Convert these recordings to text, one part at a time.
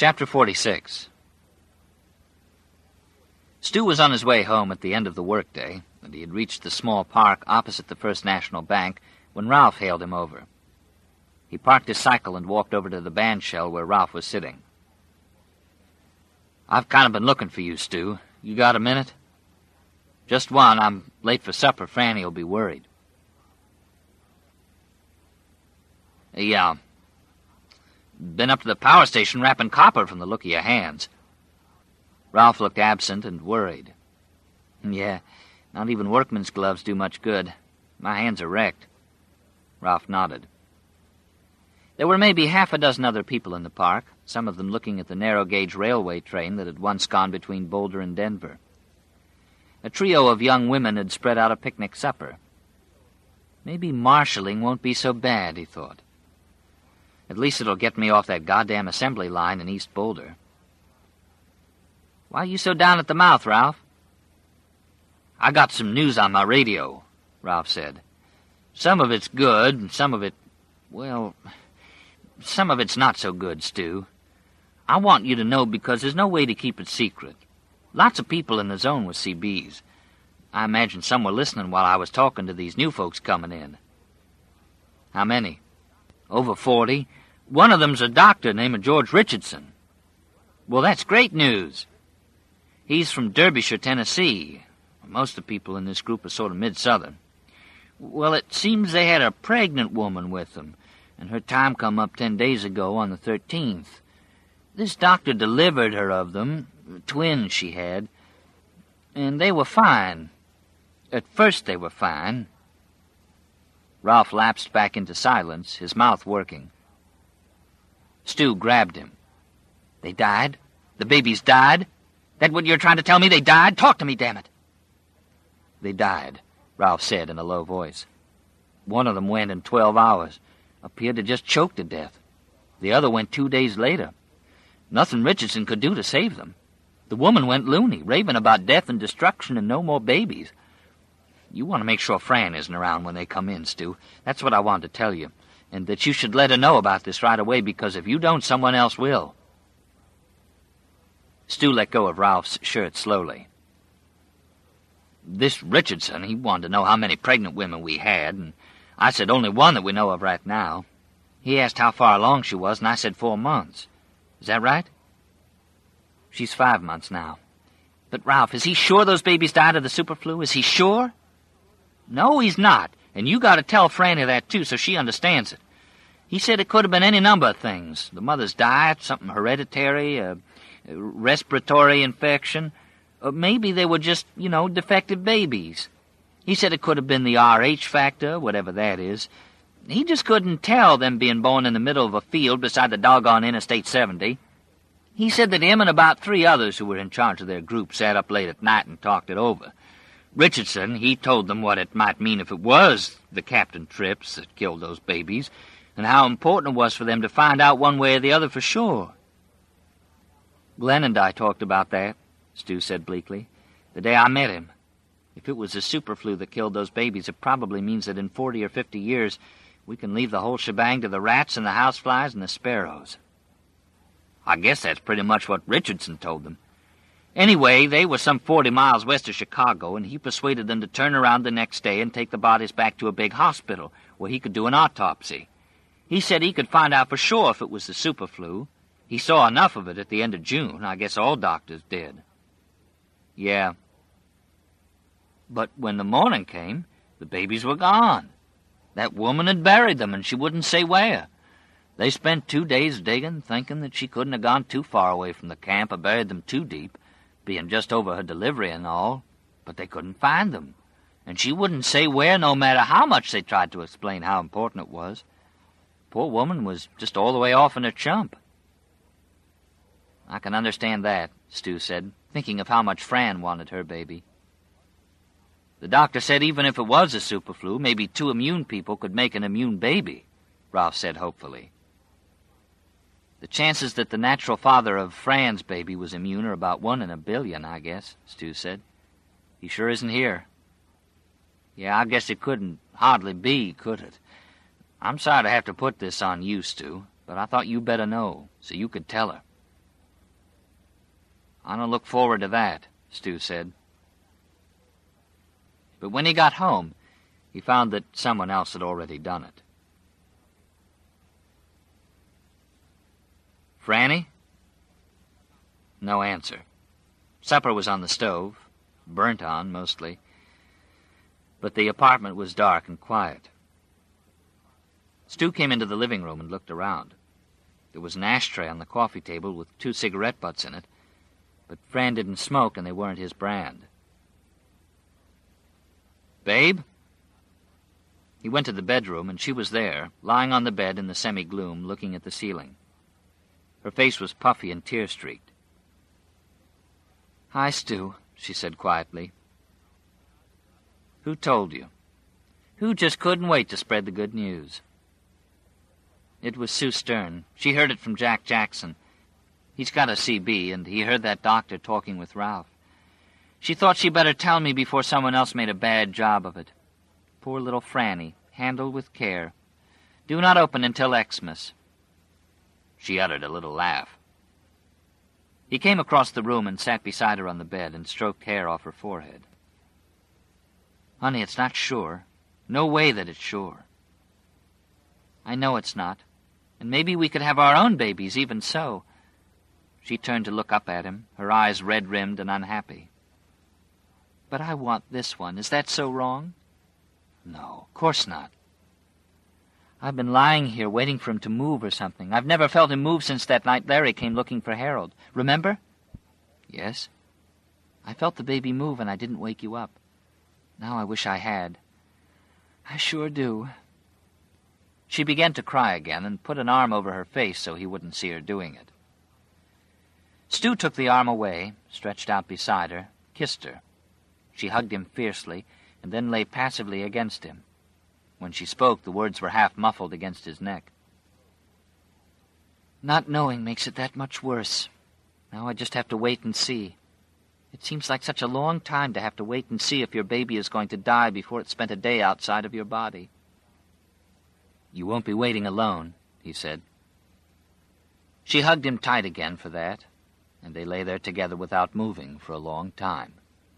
Chapter 46. Stu was on his way home at the end of the workday, and he had reached the small park opposite the First National Bank when Ralph hailed him over. He parked his cycle and walked over to the band shell where Ralph was sitting. "I've kind of been looking for you, Stu. You got a minute?" "Just one. I'm late for supper. Franny will be worried." "Yeah. Been up to the power station wrapping copper from the look of your hands." Ralph looked absent and worried. "Yeah, not even workman's gloves do much good. My hands are wrecked." Ralph nodded. There were maybe half a dozen other people in the park, some of them looking at the narrow-gauge railway train that had once gone between Boulder and Denver. A trio of young women had spread out a picnic supper. Maybe marshalling won't be so bad, he thought. At least it'll get me off that goddamn assembly line in East Boulder. "Why are you so down at the mouth, Ralph?" "I got some news on my radio," Ralph said. "Some of it's good, and some of it's not so good, Stu. I want you to know because there's no way to keep it secret. Lots of people in the zone with CBs. I imagine some were listening while I was talking to these new folks coming in." "How many?" "Over 40. One of them's a doctor named George Richardson." "Well, that's great news." "He's from Derbyshire, Tennessee. Most of the people in this group are sort of mid-southern. Well, it seems they had a pregnant woman with them, and her time come up 10 days ago on the 13th. This doctor delivered her of them, twins she had, and they were fine. At first they were fine." Ralph lapsed back into silence, his mouth working. Stu grabbed him. "They died? The babies died? That what you're trying to tell me? They died? Talk to me, damn it!" "They died," Ralph said in a low voice. "One of them went in 12 hours. Appeared to just choke to death. The other went 2 days later. Nothing Richardson could do to save them. The woman went loony, raving about death and destruction and no more babies. You want to make sure Fran isn't around when they come in, Stu. That's what I wanted to tell you, and that you should let her know about this right away, because if you don't, someone else will." Stu let go of Ralph's shirt slowly. "This Richardson, he wanted to know how many pregnant women we had, and I said only one that we know of right now. He asked how far along she was, and I said 4 months. Is that right?" "She's 5 months now." "But, Ralph, is he sure those babies died of the superflu? Is he sure?" "No, he's not, and you got to tell Franny that, too, so she understands it. He said it could have been any number of things. The mother's diet, something hereditary, a respiratory infection. Or maybe they were just, defective babies. He said it could have been the RH factor, whatever that is. He just couldn't tell, them being born in the middle of a field beside the doggone Interstate 70. He said that him and about 3 others who were in charge of their group sat up late at night and talked it over. Richardson, he told them what it might mean if it was the Captain Trips that killed those babies, and how important it was for them to find out one way or the other for sure." "Glenn and I talked about that," Stu said bleakly, "the day I met him. If it was the superflu that killed those babies, it probably means that in 40 or 50 years we can leave the whole shebang to the rats and the houseflies and the sparrows." "I guess that's pretty much what Richardson told them. Anyway, they were some 40 miles west of Chicago, and he persuaded them to turn around the next day and take the bodies back to a big hospital where he could do an autopsy. He said he could find out for sure if it was the superflu. He saw enough of it at the end of June. I guess all doctors did." "Yeah." "But when the morning came, the babies were gone. That woman had buried them, and she wouldn't say where. They spent 2 days digging, thinking that she couldn't have gone too far away from the camp or buried them too deep, being just over her delivery and all, but they couldn't find them, and she wouldn't say where no matter how much they tried to explain how important it was. Poor woman was just all the way off in her chump." "I can understand that," Stu said, thinking of how much Fran wanted her baby. "The doctor said even if it was a superflu, maybe 2 immune people could make an immune baby," Ralph said hopefully. "The chances that the natural father of Fran's baby was immune are about 1 in a billion, I guess," Stu said. "He sure isn't here." "Yeah, I guess it couldn't hardly be, could it? I'm sorry to have to put this on you, Stu, but I thought you better know, so you could tell her." "I don't look forward to that," Stu said. But when he got home, he found that someone else had already done it. "Franny?" No answer. Supper was on the stove, burnt on mostly, but the apartment was dark and quiet. Stu came into the living room and looked around. There was an ashtray on the coffee table with 2 cigarette butts in it, but Fran didn't smoke and they weren't his brand. "Babe?" He went to the bedroom, and she was there, lying on the bed in the semi-gloom, looking at the ceiling. Her face was puffy and tear-streaked. "Hi, Stu," she said quietly. "Who told you? Who just couldn't wait to spread the good news?" It was Sue Stern. She heard it from Jack Jackson. He's got a CB, and he heard that doctor talking with Ralph. She thought she'd better tell me before someone else made a bad job of it. Poor little Franny, handled with care. Do not open until Xmas. She uttered a little laugh. He came across the room and sat beside her on the bed and stroked hair off her forehead. "Honey, it's not sure. No way that it's sure." "I know it's not. And maybe we could have our own babies, even so." She turned to look up at him, her eyes red-rimmed and unhappy. "But I want this one. Is that so wrong?" "No, of course not." "I've been lying here waiting for him to move or something. I've never felt him move since that night Larry came looking for Harold. Remember?" "Yes." "I felt the baby move and I didn't wake you up. Now I wish I had. I sure do." She began to cry again and put an arm over her face so he wouldn't see her doing it. Stu took the arm away, stretched out beside her, kissed her. She hugged him fiercely and then lay passively against him. When she spoke, the words were half muffled against his neck. "Not knowing makes it that much worse. Now I just have to wait and see. It seems like such a long time to have to wait and see if your baby is going to die before it's spent a day outside of your body." "You won't be waiting alone," he said. She hugged him tight again for that, and they lay there together without moving for a long time.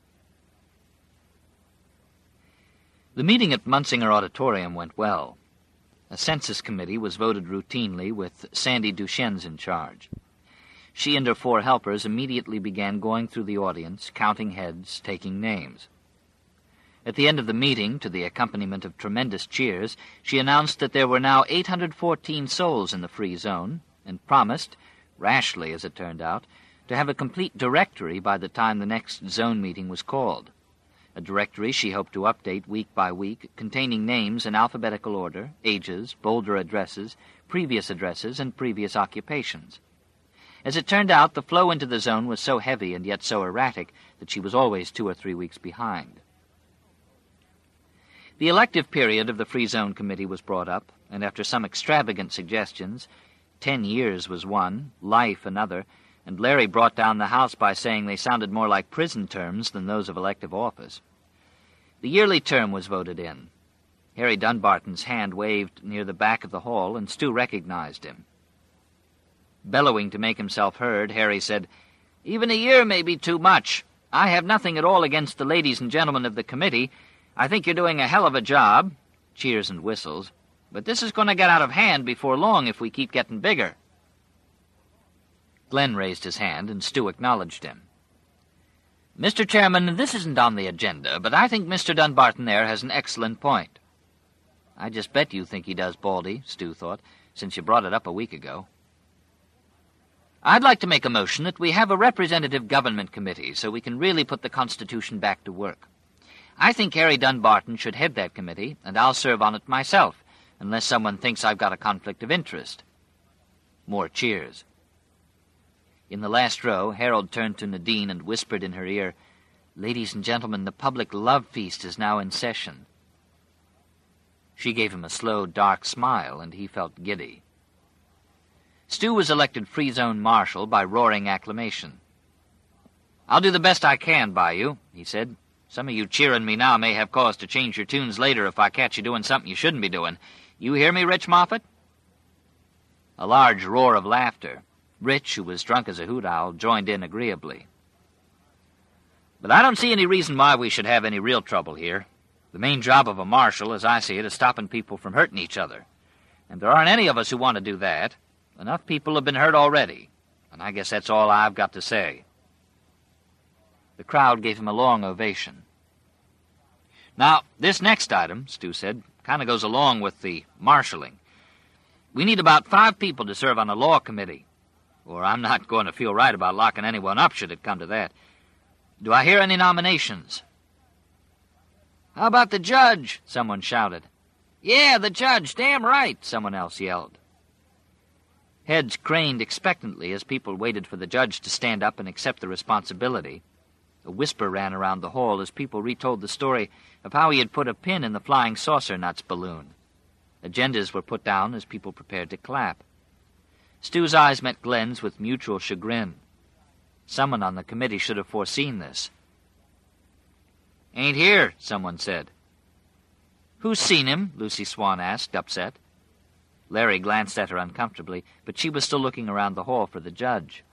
The meeting at Munsinger Auditorium went well. A census committee was voted routinely with Sandy Duchesne's in charge. She and her 4 helpers immediately began going through the audience, counting heads, taking names. At the end of the meeting, to the accompaniment of tremendous cheers, she announced that there were now 814 souls in the free zone, and promised, rashly as it turned out, to have a complete directory by the time the next zone meeting was called. A directory she hoped to update week by week, containing names in alphabetical order, ages, Boulder addresses, and previous occupations. As it turned out, the flow into the zone was so heavy and yet so erratic that she was always 2 or 3 weeks behind. The elective period of the Free Zone Committee was brought up, and after some extravagant suggestions, 10 years was one, life another, and Larry brought down the House by saying they sounded more like prison terms than those of elective office. The yearly term was voted in. Harry Dunbarton's hand waved near the back of the hall, and Stu recognized him. Bellowing to make himself heard, Harry said, "Even a year may be too much. I have nothing at all against the ladies and gentlemen of the committee. I think you're doing a hell of a job." Cheers and whistles. "But this is going to get out of hand before long if we keep getting bigger." Glenn raised his hand, and Stu acknowledged him. "Mr. Chairman, this isn't on the agenda, but I think Mr. Dunbarton there has an excellent point." "I just bet you think he does, Baldy," Stu thought, "since you brought it up a week ago." "I'd like to make a motion that we have a representative government committee so we can really put the Constitution back to work. I think Harry Dunbarton should head that committee, and I'll serve on it myself, unless someone thinks I've got a conflict of interest." More cheers. In the last row, Harold turned to Nadine and whispered in her ear, "Ladies and gentlemen, the public love feast is now in session." She gave him a slow, dark smile, and he felt giddy. Stu was elected Free Zone Marshal by roaring acclamation. "I'll do the best I can by you," he said. "Some of you cheering me now may have cause to change your tunes later if I catch you doing something you shouldn't be doing. You hear me, Rich Moffat?" A large roar of laughter. Rich, who was drunk as a hoot owl, joined in agreeably. But I don't see any reason why we should have any real trouble here. The main job of a marshal, as I see it, is stopping people from hurting each other. And there aren't any of us who want to do that. Enough people have been hurt already, and I guess that's all I've got to say." The crowd gave him a long ovation. "Now, this next item," Stu said, "kind of goes along with the marshaling. We need about 5 people to serve on the law committee, or I'm not going to feel right about locking anyone up should it come to that. Do I hear any nominations?" "How about the judge?" someone shouted. "Yeah, the judge, damn right," someone else yelled. Heads craned expectantly as people waited for the judge to stand up and accept the responsibility. A whisper ran around the hall as people retold the story of how he had put a pin in the flying saucer nuts balloon. Agendas were put down as people prepared to clap. Stu's eyes met Glenn's with mutual chagrin. Someone on the committee should have foreseen this. "Ain't here," someone said. "Who's seen him?" Lucy Swan asked, upset. Larry glanced at her uncomfortably, but she was still looking around the hall for the judge.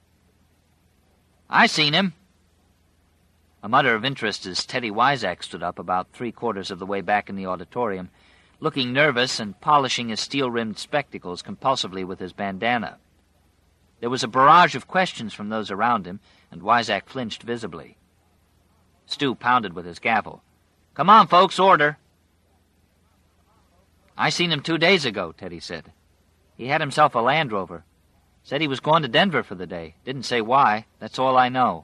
"I seen him." A mutter of interest as Teddy Wyzak stood up about 3/4 of the way back in the auditorium, looking nervous and polishing his steel-rimmed spectacles compulsively with his bandana. There was a barrage of questions from those around him, and Wyzak flinched visibly. Stu pounded with his gavel. "Come on, folks, order." "I seen him 2 days ago," Teddy said. "He had himself a Land Rover. Said he was going to Denver for the day. Didn't say why. That's all I know."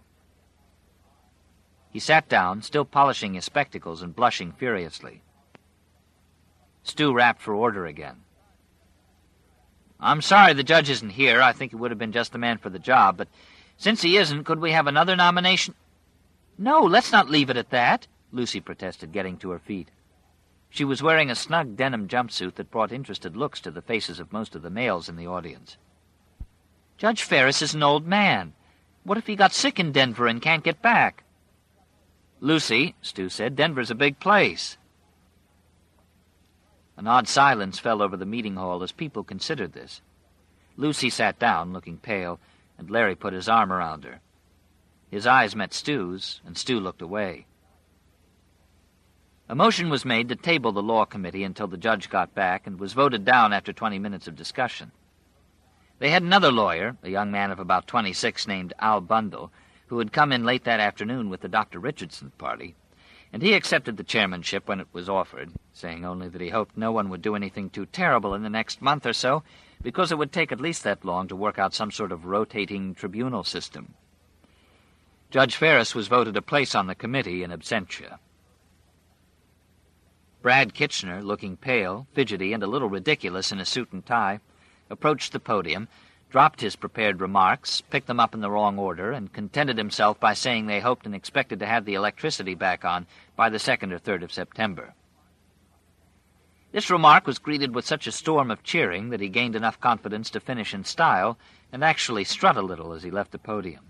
He sat down, still polishing his spectacles and blushing furiously. Stu rapped for order again. "I'm sorry the judge isn't here. I think he would have been just the man for the job. But since he isn't, could we have another nomination?" "No, let's not leave it at that," Lucy protested, getting to her feet. She was wearing a snug denim jumpsuit that brought interested looks to the faces of most of the males in the audience. "Judge Ferris is an old man. What if he got sick in Denver and can't get back?" "Lucy," Stu said, "Denver's a big place." An odd silence fell over the meeting hall as people considered this. Lucy sat down, looking pale, and Larry put his arm around her. His eyes met Stu's, and Stu looked away. A motion was made to table the law committee until the judge got back, and was voted down after 20 minutes of discussion. They had another lawyer, a young man of about 26 named Al Bundle, who had come in late that afternoon with the Dr. Richardson party, and he accepted the chairmanship when it was offered, saying only that he hoped no one would do anything too terrible in the next month or so, because it would take at least that long to work out some sort of rotating tribunal system. Judge Ferris was voted a place on the committee in absentia. Brad Kitchener, looking pale, fidgety, and a little ridiculous in a suit and tie, approached the podium, dropped his prepared remarks, picked them up in the wrong order, and contented himself by saying they hoped and expected to have the electricity back on by the 2nd or 3rd of September. This remark was greeted with such a storm of cheering that he gained enough confidence to finish in style and actually strut a little as he left the podium.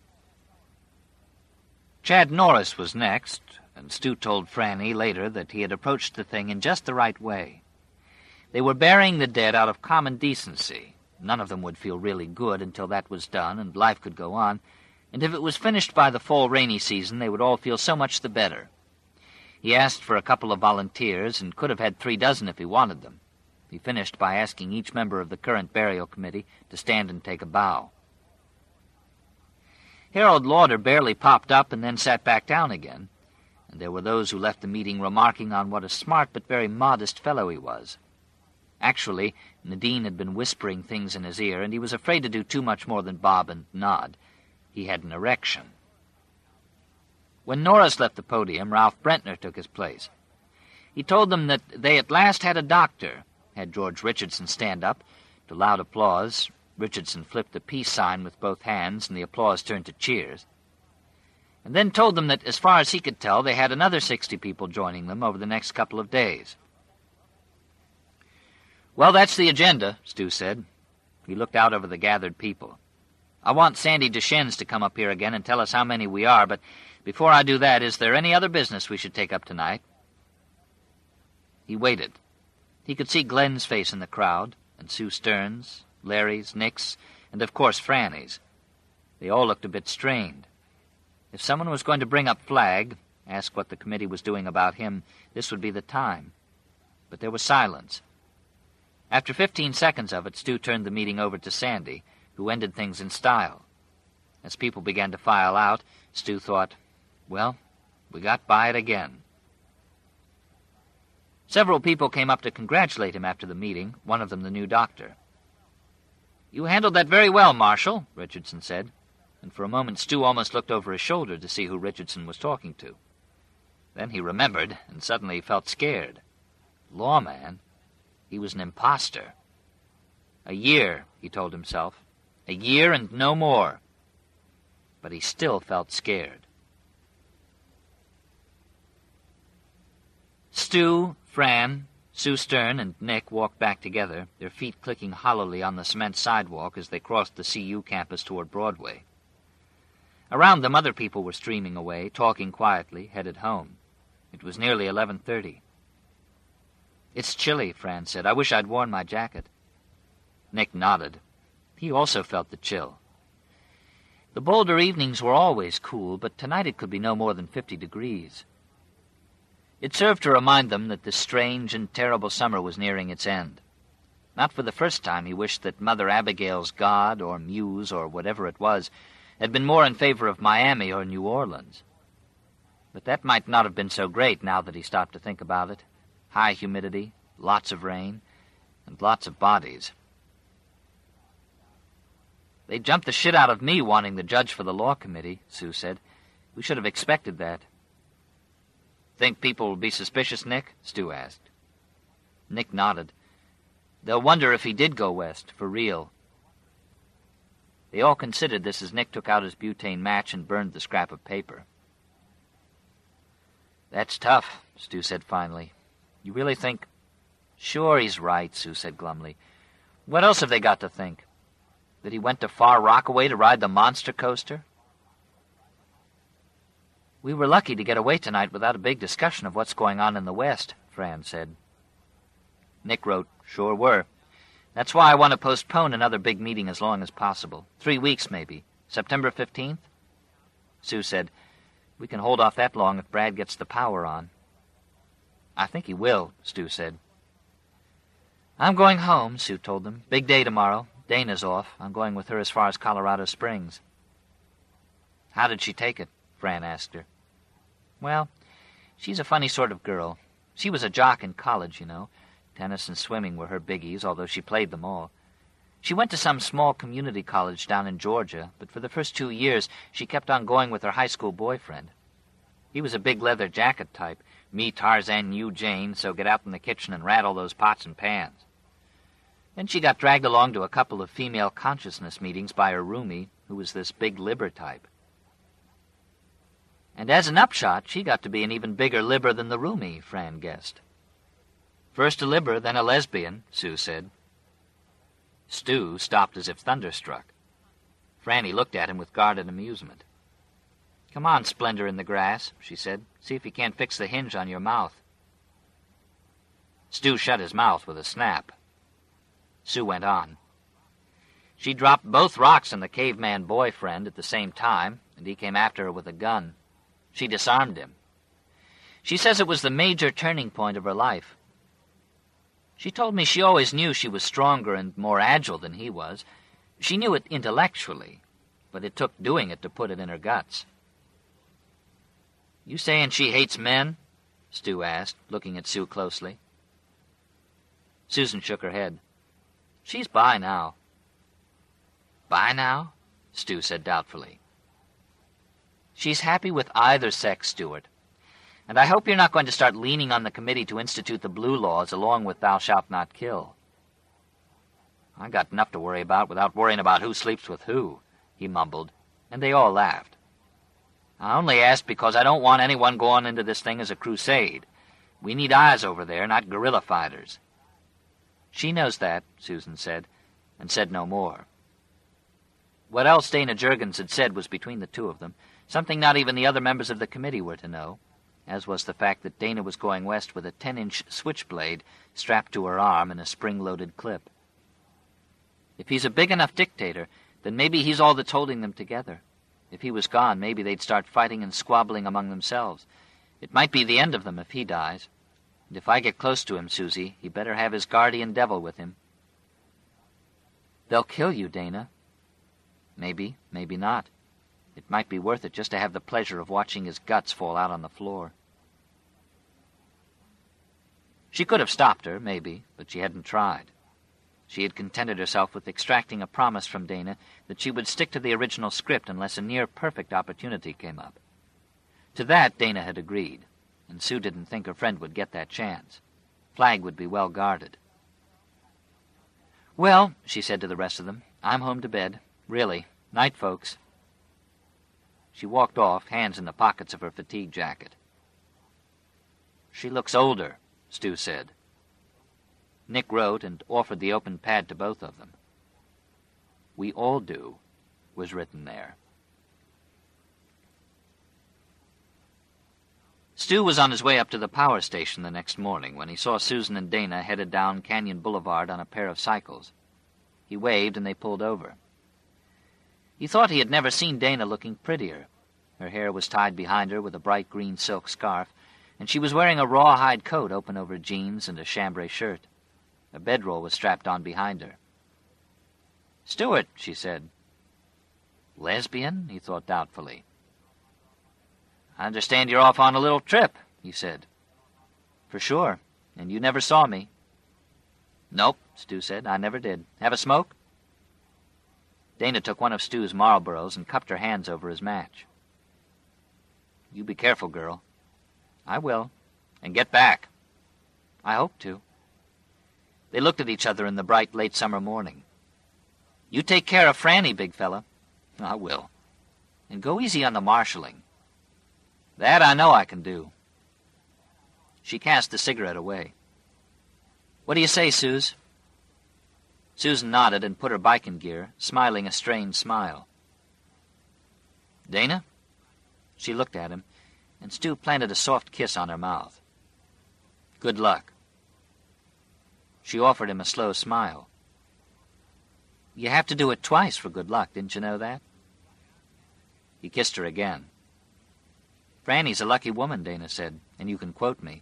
Chad Norris was next, and Stu told Franny later that he had approached the thing in just the right way. They were burying the dead out of common decency. None of them would feel really good until that was done and life could go on, and if it was finished by the fall rainy season, they would all feel so much the better. He asked for a couple of volunteers and could have had 3 dozen if he wanted them. He finished by asking each member of the current burial committee to stand and take a bow. Harold Lauder barely popped up and then sat back down again, and there were those who left the meeting remarking on what a smart but very modest fellow he was. Actually, Nadine had been whispering things in his ear, and he was afraid to do too much more than bob and nod. He had an erection. When Norris left the podium, Ralph Brentner took his place. He told them that they at last had a doctor, had George Richardson stand up. To loud applause, Richardson flipped the peace sign with both hands, and the applause turned to cheers, and then told them that, as far as he could tell, they had another 60 people joining them over the next couple of days. "Well, that's the agenda," Stu said. He looked out over the gathered people. "I want Sandy Deschennes to come up here again and tell us how many we are, but before I do that, is there any other business we should take up tonight?" He waited. He could see Glenn's face in the crowd, and Sue Stern's, Larry's, Nick's, and of course Franny's. They all looked a bit strained. If someone was going to bring up Flagg, ask what the committee was doing about him, this would be the time. But there was silence. After 15 seconds of it, Stu turned the meeting over to Sandy, who ended things in style. As people began to file out, Stu thought, well, we got by it again. Several people came up to congratulate him after the meeting, one of them the new doctor. "You handled that very well, Marshal," Richardson said, and for a moment Stu almost looked over his shoulder to see who Richardson was talking to. Then he remembered, and suddenly felt scared. Lawman? He was an imposter. A year, he told himself. A year and no more. But he still felt scared. Stu, Fran, Sue Stern, and Nick walked back together, their feet clicking hollowly on the cement sidewalk as they crossed the CU campus toward Broadway. Around them, other people were streaming away, talking quietly, headed home. It was nearly 11:30. "It's chilly," Fran said. "I wish I'd worn my jacket." Nick nodded. He also felt the chill. The Boulder evenings were always cool, but tonight it could be no more than 50 degrees. It served to remind them that this strange and terrible summer was nearing its end. Not for the first time he wished that Mother Abigail's God, or Muse, or whatever it was, had been more in favor of Miami or New Orleans. But that might not have been so great now that he stopped to think about it. High humidity, lots of rain, and lots of bodies. "They jumped the shit out of me wanting the judge for the law committee," Sue said. "We should have expected that." "Think people will be suspicious, Nick?" Stu asked. Nick nodded. "They'll wonder if he did go west, for real." They all considered this as Nick took out his butane match and burned the scrap of paper. "That's tough," Stu said finally. "You really think—" "Sure, he's right," Sue said glumly. "What else have they got to think? That he went to Far Rockaway to ride the monster coaster?" "We were lucky to get away tonight without a big discussion of what's going on in the West," Fran said. Nick wrote, "Sure were. That's why I want to postpone another big meeting as long as possible. 3 weeks, maybe. September 15th? Sue said, "We can hold off that long if Brad gets the power on." "I think he will," Stu said. "I'm going home," Sue told them. "Big day tomorrow. Dana's off. I'm going with her as far as Colorado Springs." "How did she take it?" Fran asked her. "Well, she's a funny sort of girl. She was a jock in college, you know. Tennis and swimming were her biggies, although she played them all. She went to some small community college down in Georgia, but for the first 2 years she kept on going with her high school boyfriend. He was a big leather jacket type, me Tarzan, you Jane, so get out in the kitchen and rattle those pots and pans. Then she got dragged along to a couple of female consciousness meetings by her roomie, who was this big libber type. And as an upshot, she got to be an even bigger libber than the roomie, Fran guessed. "First a libber, then a lesbian," Sue said. Stu stopped as if thunderstruck. Franny looked at him with guarded amusement. "Come on, Splendor in the Grass," she said. "See if you can't fix the hinge on your mouth." Stu shut his mouth with a snap. Sue went on. "She dropped both rocks on the caveman boyfriend at the same time, and he came after her with a gun. She disarmed him. She says it was the major turning point of her life. She told me she always knew she was stronger and more agile than he was. She knew it intellectually, but it took doing it to put it in her guts." "You saying she hates men?" Stu asked, looking at Sue closely. Susan shook her head. "She's bi now." "Bi now?" Stu said doubtfully. "She's happy with either sex, Stuart. And I hope you're not going to start leaning on the committee to institute the blue laws along with thou shalt not kill." "I got enough to worry about without worrying about who sleeps with who," he mumbled, and they all laughed. "I only asked because I don't want anyone going into this thing as a crusade. We need eyes over there, not guerrilla fighters." "She knows that," Susan said, and said no more. What else Dana Juergens had said was between the two of them, something not even the other members of the committee were to know, as was the fact that Dana was going west with a 10-inch switchblade strapped to her arm in a spring-loaded clip. If he's a big enough dictator, then maybe he's all that's holding them together. If he was gone, maybe they'd start fighting and squabbling among themselves. It might be the end of them if he dies. And if I get close to him, Susie, he better have his guardian devil with him. They'll kill you, Dana. Maybe, maybe not. It might be worth it just to have the pleasure of watching his guts fall out on the floor. She could have stopped her, maybe, but she hadn't tried. She had contented herself with extracting a promise from Dana that she would stick to the original script unless a near-perfect opportunity came up. To that, Dana had agreed, and Sue didn't think her friend would get that chance. Flagg would be well guarded. "Well," she said to the rest of them, "I'm home to bed. Really. Night, folks." She walked off, hands in the pockets of her fatigue jacket. "She looks older," Stu said. Nick wrote and offered the open pad to both of them. "We all do," was written there. Stu was on his way up to the power station the next morning when he saw Susan and Dana headed down Canyon Boulevard on a pair of cycles. He waved and they pulled over. He thought he had never seen Dana looking prettier. Her hair was tied behind her with a bright green silk scarf, and she was wearing a rawhide coat open over jeans and a chambray shirt. A bedroll was strapped on behind her. "Stewart," she said. "Lesbian?" he thought doubtfully. "I understand you're off on a little trip," he said. "For sure. And you never saw me." "Nope," Stu said. "I never did. Have a smoke?" Dana took one of Stu's Marlboros and cupped her hands over his match. "You be careful, girl." "I will. And get back." "I hope to." They looked at each other in the bright late summer morning. "You take care of Franny, big fella." "I will." "And go easy on the marshalling." "That I know I can do." She cast the cigarette away. "What do you say, Suze?" Susan nodded and put her bike in gear, smiling a strained smile. "Dana?" She looked at him, and Stu planted a soft kiss on her mouth. "Good luck." She offered him a slow smile. "You have to do it twice for good luck, didn't you know that?" He kissed her again. "Franny's a lucky woman," Dana said, "and you can quote me."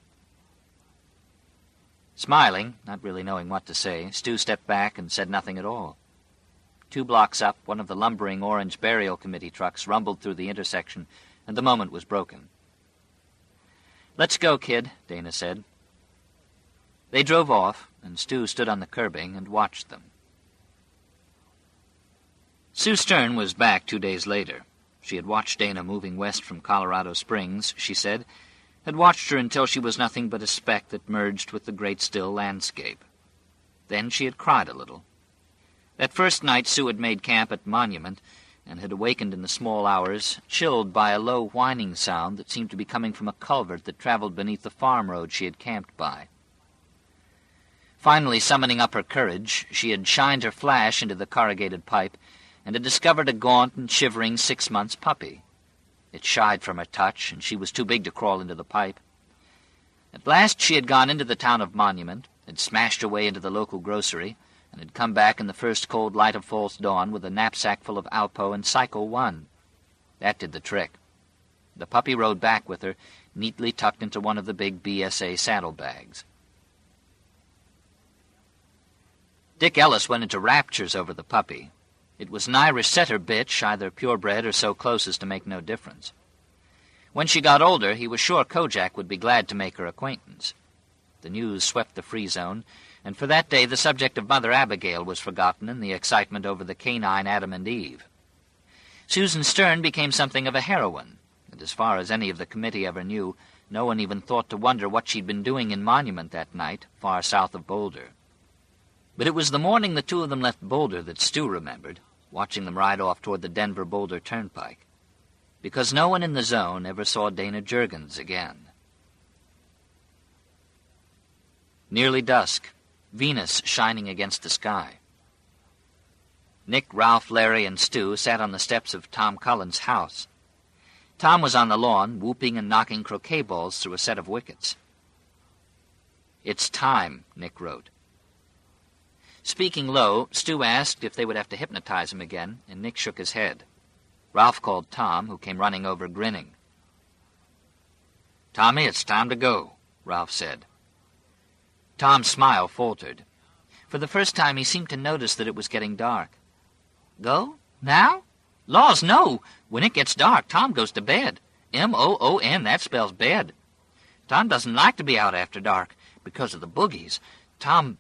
Smiling, not really knowing what to say, Stu stepped back and said nothing at all. 2 blocks up, one of the lumbering Orange Burial Committee trucks rumbled through the intersection, and the moment was broken. "Let's go, kid," Dana said. They drove off, and Stu stood on the curbing and watched them. Sue Stern was back 2 days later. She had watched Dana moving west from Colorado Springs, she said, had watched her until she was nothing but a speck that merged with the great still landscape. Then she had cried a little. That first night Sue had made camp at Monument and had awakened in the small hours, chilled by a low whining sound that seemed to be coming from a culvert that traveled beneath the farm road she had camped by. Finally summoning up her courage, she had shined her flash into the corrugated pipe and had discovered a gaunt and shivering 6-month puppy. It shied from her touch, and she was too big to crawl into the pipe. At last she had gone into the town of Monument, had smashed her way into the local grocery, and had come back in the first cold light of false dawn with a knapsack full of Alpo and Psycho 1. That did the trick. The puppy rode back with her, neatly tucked into one of the big BSA saddlebags. Dick Ellis went into raptures over the puppy. It was an Irish setter bitch, either purebred or so close as to make no difference. When she got older, he was sure Kojak would be glad to make her acquaintance. The news swept the free zone, and for that day the subject of Mother Abigail was forgotten in the excitement over the canine Adam and Eve. Susan Stern became something of a heroine, and as far as any of the committee ever knew, no one even thought to wonder what she'd been doing in Monument that night, far south of Boulder. But it was the morning the two of them left Boulder that Stu remembered, watching them ride off toward the Denver-Boulder Turnpike, because no one in the zone ever saw Dana Juergens again. Nearly dusk, Venus shining against the sky. Nick, Ralph, Larry, and Stu sat on the steps of Tom Cullen's house. Tom was on the lawn, whooping and knocking croquet balls through a set of wickets. "It's time," Nick wrote. Speaking low, Stu asked if they would have to hypnotize him again, and Nick shook his head. Ralph called Tom, who came running over grinning. "Tommy, it's time to go," Ralph said. Tom's smile faltered. For the first time he seemed to notice that it was getting dark. "Go? Now? Laws, no! When it gets dark, Tom goes to bed. M-O-O-N, that spells bed. Tom doesn't like to be out after dark, because of the boogies. Tom...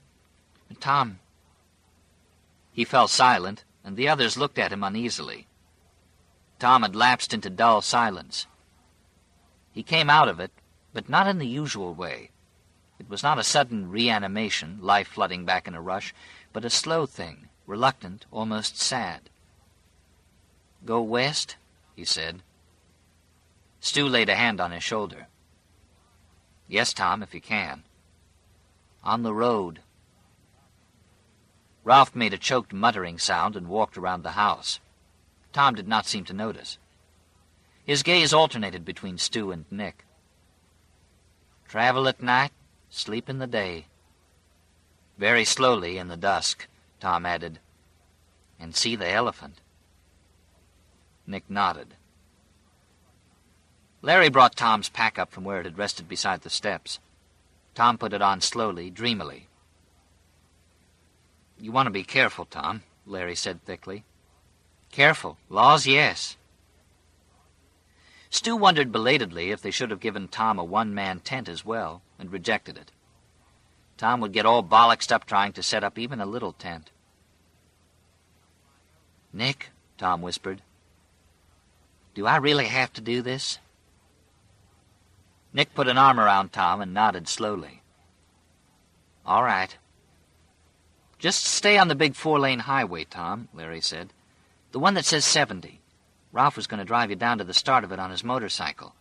He fell silent, and the others looked at him uneasily. Tom had lapsed into dull silence. He came out of it, but not in the usual way. It was not a sudden reanimation, life flooding back in a rush, but a slow thing, reluctant, almost sad. "Go west?" he said. Stu laid a hand on his shoulder. "Yes, Tom, if you can." "On the road." Ralph made a choked muttering sound and walked around the house. Tom did not seem to notice. His gaze alternated between Stu and Nick. "Travel at night, sleep in the day." Very slowly in the dusk, Tom added, "And see the elephant." Nick nodded. Larry brought Tom's pack up from where it had rested beside the steps. Tom put it on slowly, dreamily. "You want to be careful, Tom," Larry said thickly. "Careful? Laws, yes." Stu wondered belatedly if they should have given Tom a one-man tent as well, and rejected it. Tom would get all bollocksed up trying to set up even a little tent. "Nick," Tom whispered, "do I really have to do this?" Nick put an arm around Tom and nodded slowly. "All right." "Just stay on the big 4-lane highway, Tom," Larry said. "The one that says 70. Ralph was going to drive you down to the start of it on his motorcycle."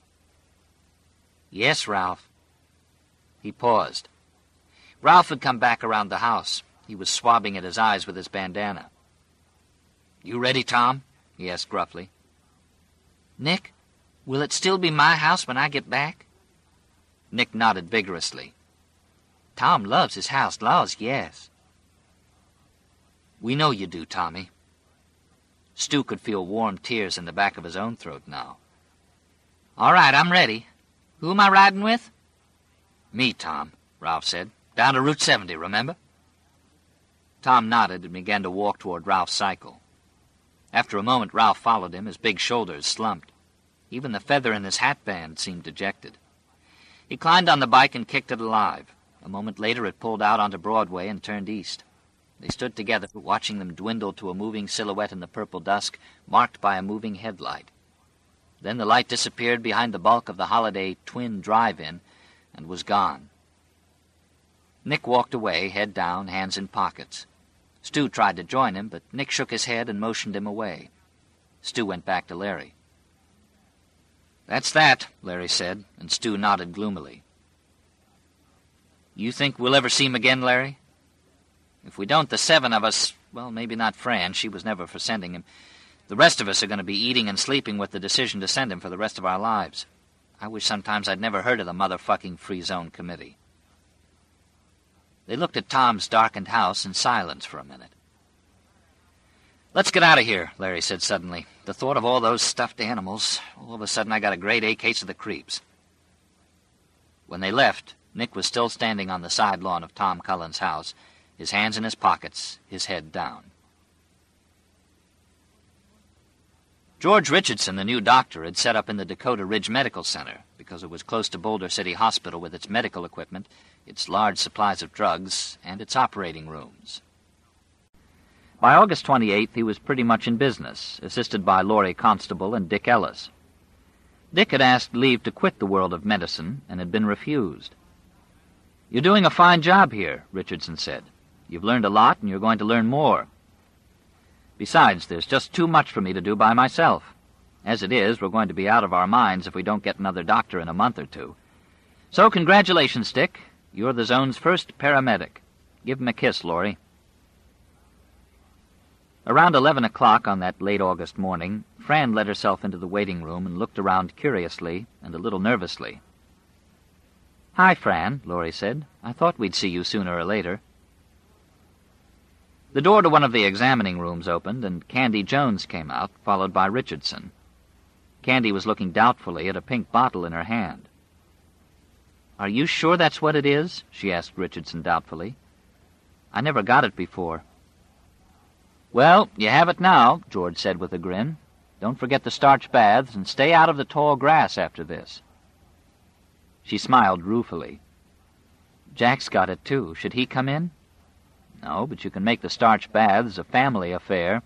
"Yes, Ralph." He paused. Ralph had come back around the house. He was swabbing at his eyes with his bandana. "You ready, Tom?" he asked gruffly. "Nick, will it still be my house when I get back?" Nick nodded vigorously. "Tom loves his house, laws, yes." "We know you do, Tommy." Stu could feel warm tears in the back of his own throat now. "All right, I'm ready. Who am I riding with?" "Me, Tom," Ralph said. "Down to Route 70, remember?" Tom nodded and began to walk toward Ralph's cycle. After a moment, Ralph followed him, his big shoulders slumped. Even the feather in his hat band seemed dejected. He climbed on the bike and kicked it alive. A moment later, it pulled out onto Broadway and turned east. They stood together, watching them dwindle to a moving silhouette in the purple dusk, marked by a moving headlight. Then the light disappeared behind the bulk of the Holiday Twin Drive-In and was gone. Nick walked away, head down, hands in pockets. Stu tried to join him, but Nick shook his head and motioned him away. Stu went back to Larry. "That's that," Larry said, and Stu nodded gloomily. "You think we'll ever see him again, Larry?" "If we don't, the 7 of us, well, maybe not Fran, she was never for sending him. The rest of us are going to be eating and sleeping with the decision to send him for the rest of our lives. I wish sometimes I'd never heard of the motherfucking Free Zone Committee." They looked at Tom's darkened house in silence for a minute. "Let's get out of here," Larry said suddenly. "The thought of all those stuffed animals, all of a sudden I got a grade A case of the creeps." When they left, Nick was still standing on the side lawn of Tom Cullen's house, his hands in his pockets, his head down. George Richardson, the new doctor, had set up in the Dakota Ridge Medical Center because it was close to Boulder City Hospital with its medical equipment, its large supplies of drugs, and its operating rooms. By August 28th, he was pretty much in business, assisted by Laurie Constable and Dick Ellis. Dick had asked leave to quit the world of medicine and had been refused. "You're doing a fine job here," Richardson said. "You've learned a lot, and you're going to learn more. Besides, there's just too much for me to do by myself. As it is, we're going to be out of our minds if we don't get another doctor in a month or two. So congratulations, Dick. You're the zone's first paramedic. Give him a kiss, Laurie." Around 11 o'clock on that late August morning, Fran let herself into the waiting room and looked around curiously and a little nervously. "Hi, Fran," Laurie said. "I thought we'd see you sooner or later." The door to one of the examining rooms opened, and Candy Jones came out, followed by Richardson. Candy was looking doubtfully at a pink bottle in her hand. "Are you sure that's what it is?" she asked Richardson doubtfully. "I never got it before." "Well, you have it now," George said with a grin. "Don't forget the starch baths, and stay out of the tall grass after this." She smiled ruefully. "Jack's got it, too. Should he come in?" "No, but you can make the starch baths a family affair."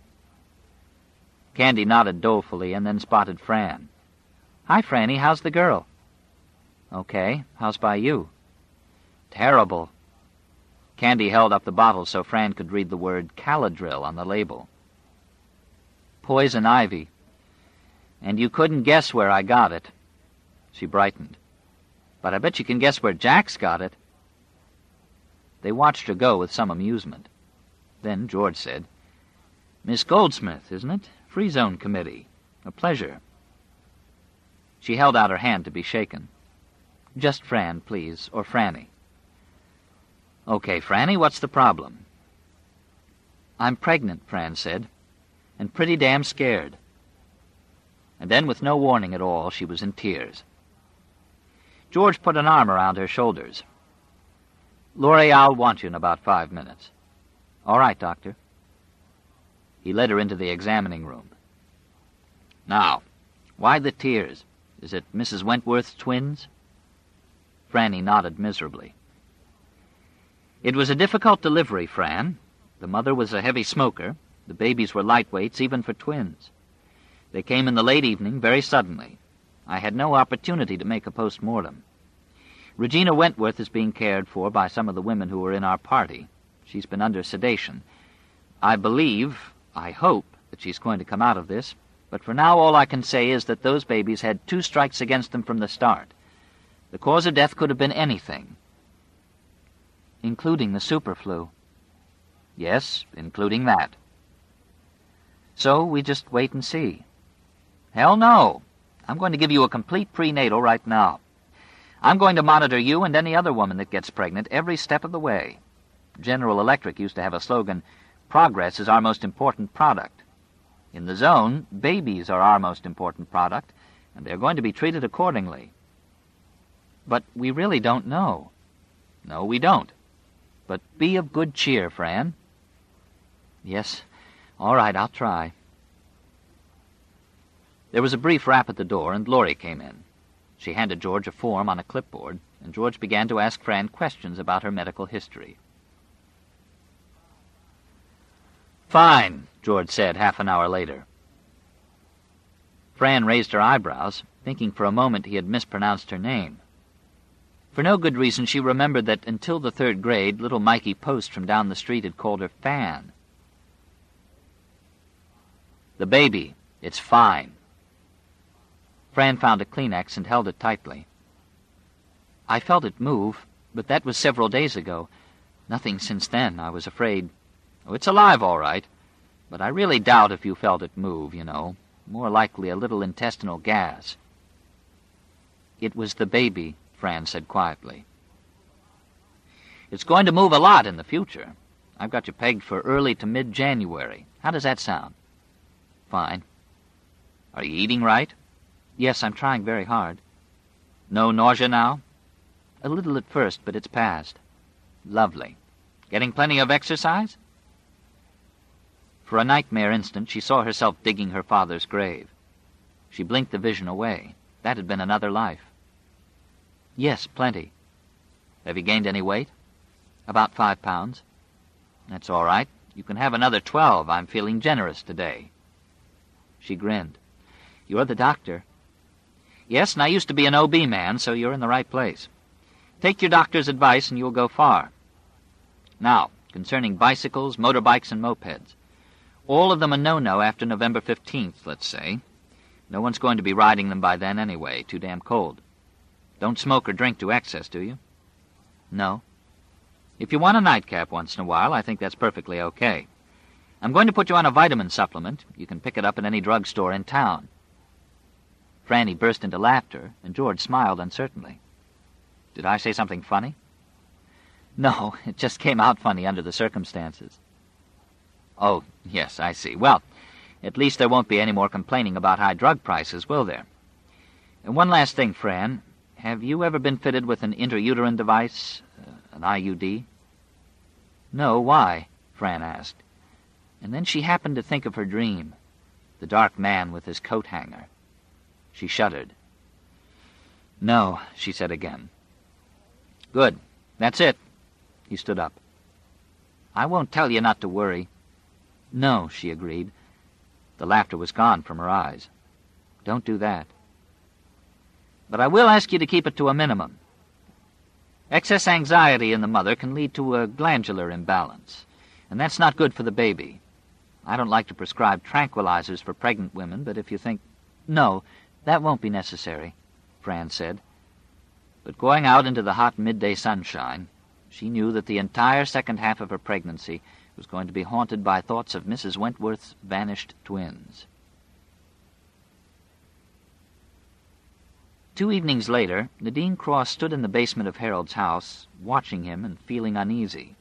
Candy nodded dolefully and then spotted Fran. "Hi, Franny. How's the girl?" "Okay. How's by you?" "Terrible." Candy held up the bottle so Fran could read the word Caladril on the label. "Poison ivy. And you couldn't guess where I got it." She brightened. "But I bet you can guess where Jack's got it." They watched her go with some amusement. Then George said, "Miss Goldsmith, isn't it? Free Zone Committee. A pleasure." She held out her hand to be shaken. "Just Fran, please, or Franny." "Okay, Franny, what's the problem?" "I'm pregnant," Fran said, "and pretty damn scared." And then, with no warning at all, she was in tears. George put an arm around her shoulders. "Laurie, I'll want you in about 5 minutes." "All right, Doctor." He led her into the examining room. "Now, why the tears? Is it Mrs. Wentworth's twins?" Franny nodded miserably. "It was a difficult delivery, Fran. The mother was a heavy smoker. The babies were lightweights, even for twins. They came in the late evening, very suddenly. I had no opportunity to make a post-mortem. Regina Wentworth is being cared for by some of the women who were in our party. She's been under sedation. I hope, that she's going to come out of this, but for now all I can say is that those babies had 2 strikes against them from the start. The cause of death could have been anything." "Including the superflu." "Yes, including that." "So we just wait and see." "Hell no. I'm going to give you a complete prenatal right now. I'm going to monitor you and any other woman that gets pregnant every step of the way. General Electric used to have a slogan, 'Progress is our most important product.' In the zone, babies are our most important product, and they're going to be treated accordingly." "But we really don't know." "No, we don't. But be of good cheer, Fran." "Yes. All right, I'll try." There was a brief rap at the door, and Laurie came in. She handed George a form on a clipboard, and George began to ask Fran questions about her medical history. "Fine," George said half an hour later. Fran raised her eyebrows, thinking for a moment he had mispronounced her name. For no good reason, she remembered that until the 3rd grade, little Mikey Post from down the street had called her Fan. "The baby. It's fine." Fran found a Kleenex and held it tightly. "I felt it move, but that was several days ago. Nothing since then. I was afraid—" "Oh, it's alive, all right. But I really doubt if you felt it move, you know. More likely a little intestinal gas." "It was the baby," Fran said quietly. "It's going to move a lot in the future. I've got you pegged for early to mid-January. How does that sound?" "Fine." "Are you eating right?" "Yes, I'm trying very hard." "No nausea now?" "A little at first, but it's passed." "Lovely. Getting plenty of exercise?" For a nightmare instant, she saw herself digging her father's grave. She blinked the vision away. That had been another life. "Yes, plenty." "Have you gained any weight?" "About 5 pounds." "That's all right. You can have another 12. I'm feeling generous today." She grinned. "You're the doctor." "Yes, and I used to be an OB man, so you're in the right place. Take your doctor's advice and you'll go far. Now, concerning bicycles, motorbikes, and mopeds. All of them a no-no after November 15th, let's say. No one's going to be riding them by then anyway, too damn cold. Don't smoke or drink to excess, do you?" "No." "If you want a nightcap once in a while, I think that's perfectly okay. I'm going to put you on a vitamin supplement. You can pick it up in any drugstore in town." Franny burst into laughter, and George smiled uncertainly. "Did I say something funny?" "No, it just came out funny under the circumstances." Oh, yes, I see. Well, at least there won't be any more complaining about high drug prices, will there? And one last thing, Fran. Have you ever been fitted with an intrauterine device, an IUD? No, why? Fran asked. And then she happened to think of her dream, the dark man with his coat hanger. She shuddered. No, she said again. Good. That's it. He stood up. I won't tell you not to worry. No, she agreed. The laughter was gone from her eyes. Don't do that. But I will ask you to keep it to a minimum. Excess anxiety in the mother can lead to a glandular imbalance, and that's not good for the baby. I don't like to prescribe tranquilizers for pregnant women, but if you think... No, that won't be necessary, Fran said. But going out into the hot midday sunshine, she knew that the entire second half of her pregnancy was going to be haunted by thoughts of Mrs. Wentworth's vanished twins. 2 evenings later, Nadine Cross stood in the basement of Harold's house, watching him and feeling uneasy.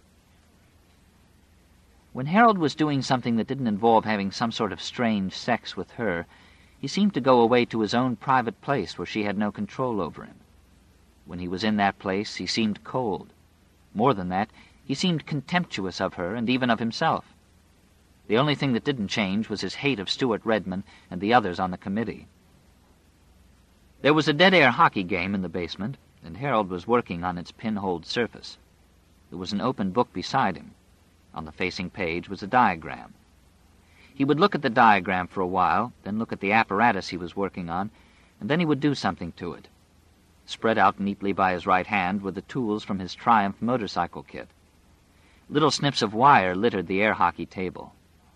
When Harold was doing something that didn't involve having some sort of strange sex with her, he seemed to go away to his own private place where she had no control over him. When he was in that place, he seemed cold. More than that, he seemed contemptuous of her and even of himself. The only thing that didn't change was his hate of Stuart Redman and the others on the committee. There was a dead-air hockey game in the basement, and Harold was working on its pinholed surface. There was an open book beside him. On the facing page was a diagram. He would look at the diagram for a while, then look at the apparatus he was working on, and then he would do something to it. Spread out neatly by his right hand were the tools from his Triumph motorcycle kit. Little snips of wire littered the air hockey table.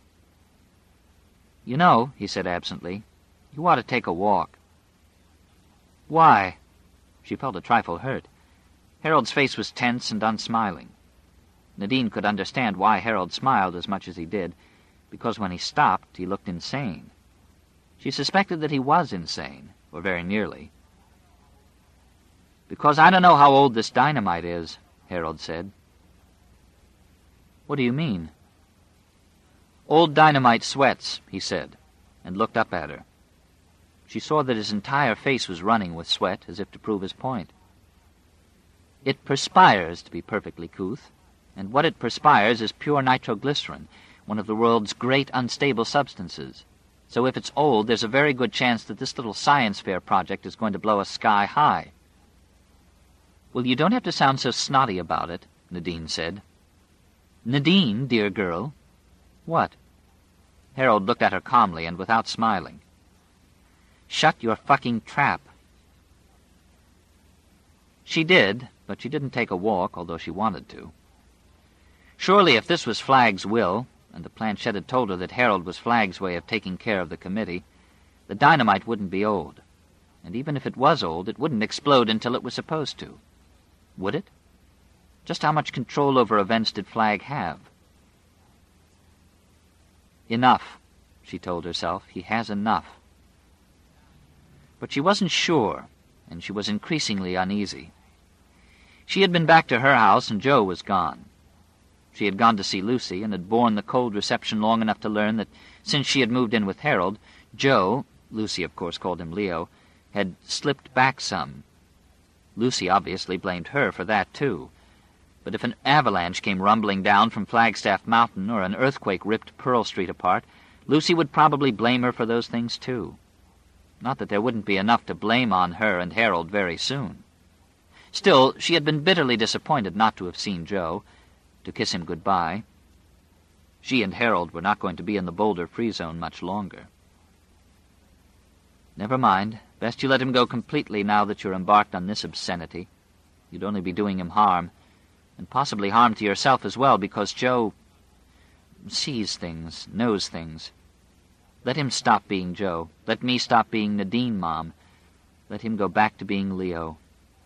You know, he said absently, you ought to take a walk. Why? She felt a trifle hurt. Harold's face was tense and unsmiling. Nadine could understand why Harold smiled as much as he did, because when he stopped, he looked insane. She suspected that he was insane, or very nearly. Because I don't know how old this dynamite is, Harold said. What do you mean? Old dynamite sweats, he said, and looked up at her. She saw that his entire face was running with sweat, as if to prove his point. It perspires, to be perfectly couth, and what it perspires is pure nitroglycerin, one of the world's great unstable substances. So if it's old, there's a very good chance that this little science fair project is going to blow us sky high. Well, you don't have to sound so snotty about it, Nadine said. Nadine, dear girl. What? Harold looked at her calmly and without smiling. Shut your fucking trap. She did, but she didn't take a walk, although she wanted to. Surely if this was Flagg's will, and the planchette had told her that Harold was Flagg's way of taking care of the committee, the dynamite wouldn't be old. And even if it was old, it wouldn't explode until it was supposed to. Would it? Just how much control over events did Flagg have? Enough, she told herself. He has enough. But she wasn't sure, and she was increasingly uneasy. She had been back to her house, and Joe was gone. She had gone to see Lucy, and had borne the cold reception long enough to learn that since she had moved in with Harold, Joe, Lucy of course called him Leo, had slipped back some. Lucy obviously blamed her for that, too. But if an avalanche came rumbling down from Flagstaff Mountain or an earthquake ripped Pearl Street apart, Lucy would probably blame her for those things, too. Not that there wouldn't be enough to blame on her and Harold very soon. Still, she had been bitterly disappointed not to have seen Joe, to kiss him goodbye. She and Harold were not going to be in the Boulder Free Zone much longer. Never mind. Best you let him go completely now that you're embarked on this obscenity. You'd only be doing him harm, and possibly harm to yourself as well, because Joe sees things, knows things. Let him stop being Joe. Let me stop being Nadine, Mom. Let him go back to being Leo.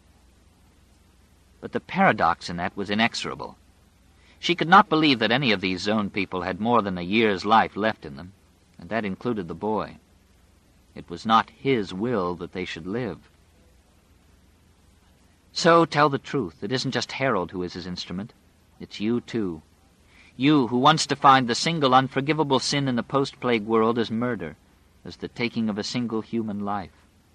But the paradox in that was inexorable. She could not believe that any of these Zone people had more than a year's life left in them, and that included the boy. It was not his will that they should live. So tell the truth. It isn't just Harold who is his instrument. It's you, too. You who once defined the single unforgivable sin in the post-plague world as murder, as the taking of a single human life.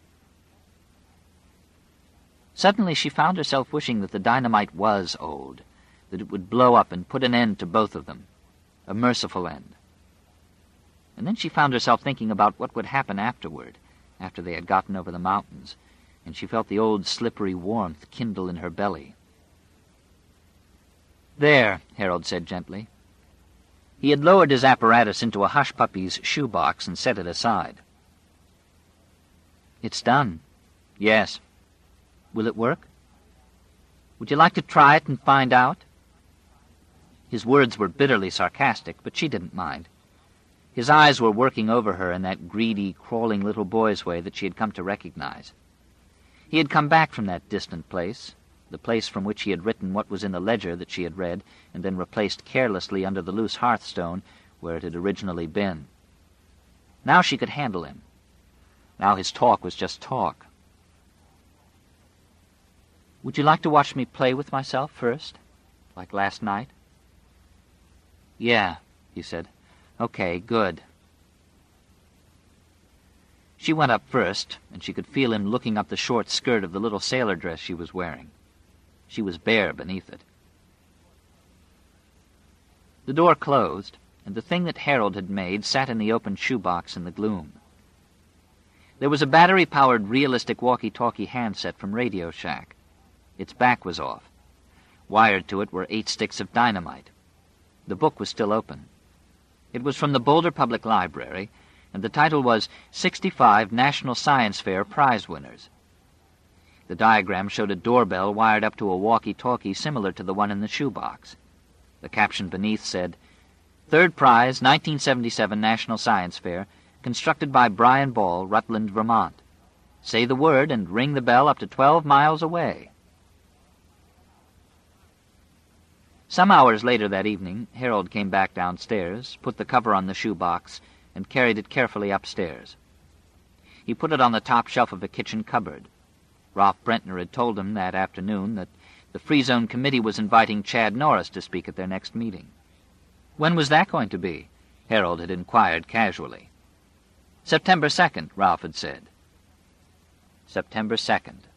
Suddenly she found herself wishing that the dynamite was old, that it would blow up and put an end to both of them, a merciful end. And then she found herself thinking about what would happen afterward, after they had gotten over the mountains, and she felt the old slippery warmth kindle in her belly. "There," Harold said gently. He had lowered his apparatus into a hush-puppy's shoebox and set it aside. "It's done." "Yes." "Will it work? Would you like to try it and find out?" His words were bitterly sarcastic, but she didn't mind. His eyes were working over her in that greedy, crawling little boy's way that she had come to recognize. He had come back from that distant place, the place from which he had written what was in the ledger that she had read and then replaced carelessly under the loose hearthstone where it had originally been. Now she could handle him. Now his talk was just talk. "Would you like to watch me play with myself first, like last night?" "Yeah," he said. "Okay, good." She went up first, and she could feel him looking up the short skirt of the little sailor dress she was wearing. She was bare beneath it. The door closed, and the thing that Harold had made sat in the open shoebox in the gloom. There was a battery-powered realistic walkie-talkie handset from Radio Shack. Its back was off. Wired to it were 8 sticks of dynamite. The book was still open. It was from the Boulder Public Library, and the title was 65 National Science Fair Prize Winners. The diagram showed a doorbell wired up to a walkie-talkie similar to the one in the shoebox. The caption beneath said, "Third prize, 1977 National Science Fair, constructed by Brian Ball, Rutland, Vermont. Say the word and ring the bell up to 12 miles away." Some hours later that evening, Harold came back downstairs, put the cover on the shoebox, and carried it carefully upstairs. He put it on the top shelf of a kitchen cupboard. Ralph Brentner had told him that afternoon that the Free Zone Committee was inviting Chad Norris to speak at their next meeting. When was that going to be? Harold had inquired casually. September 2nd, Ralph had said. September 2nd.